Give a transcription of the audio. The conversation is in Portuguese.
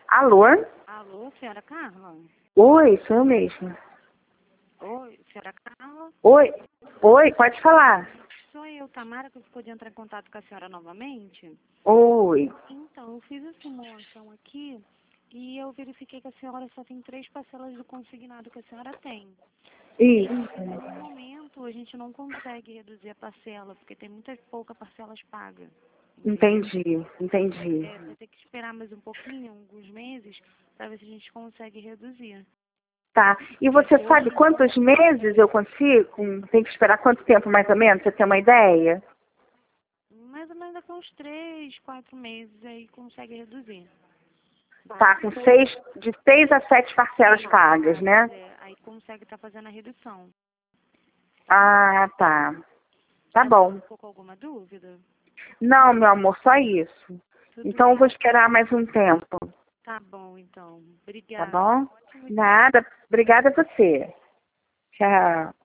Alô? Alô, senhora Carla? Oi, sou eu mesma. Oi, senhora Carla? Oi, oi, pode falar. Sou eu, Tamara, que ficou de entrar em contato com a senhora novamente. Oi. Então, eu fiz a simulação aqui e eu verifiquei que a senhora só tem 3 parcelas do consignado que a senhora tem. Isso. No momento, a gente não consegue reduzir a parcela, porque tem muitas poucas parcelas pagas. Entendeu? Entendi. Vai ter que esperar mais um pouquinho, alguns meses, para ver se a gente consegue reduzir. Tá. E você sabe quantos meses eu consigo? Tem que esperar quanto tempo mais ou menos? Você tem uma ideia? Mais ou menos daqui a uns 3, 4 meses aí consegue reduzir. Tá, com de 6 a 7 parcelas pagas, né? Aí consegue estar fazendo a redução. Ah, tá. Tá bom. Ficou com alguma dúvida? Não, meu amor, só isso. Tudo Então eu bem. vou esperar mais um tempo, Tá bom, então. tá Obrigada. bom? Nada. Obrigada a você. Tchau.